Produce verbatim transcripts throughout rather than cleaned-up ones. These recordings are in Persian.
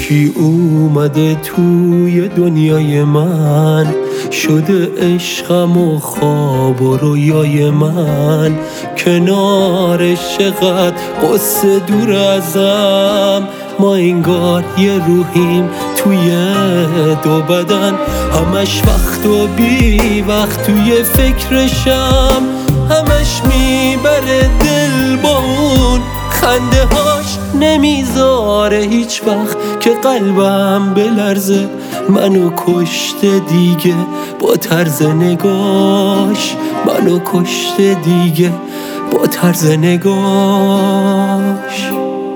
یکی اومده توی دنیای من، شده عشقم و خواب و رویای من. کنارش چقدر قصه دور ازم، ما انگار یه روحیم توی دو بدن. همش وقت و بی وقت توی فکرشم، همش میبره دل با اون خنده هاش. نمیذاره هیچ وقت که قلبم بلرزه، منو کشته دیگه با طرز نگاش. منو کشته دیگه با طرز نگاش.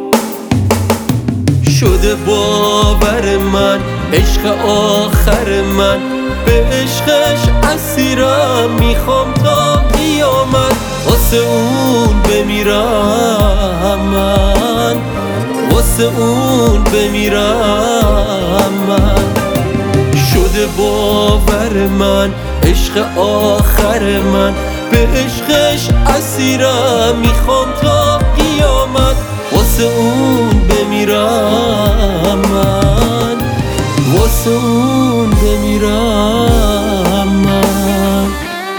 شده باور من عشق آخر من، به عشقش اسیرم، میخوام تا قیامت واسه اون بمیرم من، واسه اون بمیرم من. شده باور من عشق آخر من، به عشقش اسیرم، میخوام تا قیامت واسه اون بمیرم من، واسه اون بمیرم من.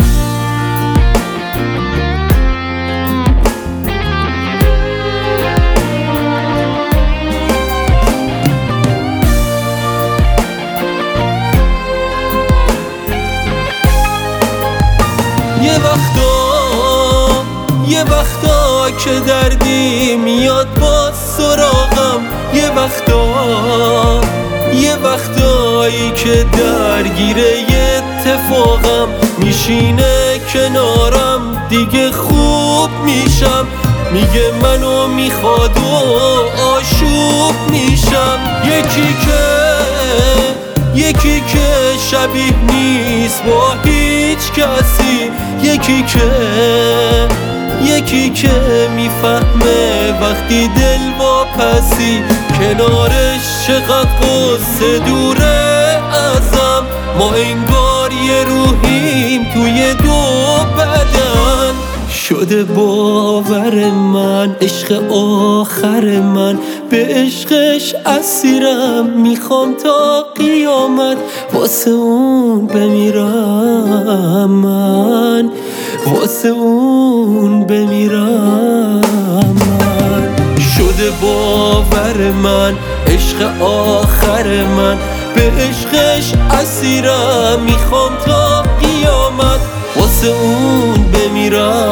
یه وقتا یه وقتا که دردی میاد با سراغم، یه وقتا یه وقتایی که درگیره یه اتفاقم، میشینه کنارم دیگه خوب میشم، میگه منو میخواد و آشوب میشم. یکی که یکی که شبیه نیست با هیچ کسی، یکی که یکی که میفهمه وقتی دل واپسی، کنارش چقدر قصه دوره ازم، ما انگار یه روحیم توی دو بدن. شده باور من عشق آخر من، به عشقش اسیرم، میخوام تا قیامت واسه اون بمیرم من، واسه اون بمیرم من. شده باور من عشق آخر من، به عشقش اسیرم، میخوام تا قیامت واسه اون بمیرم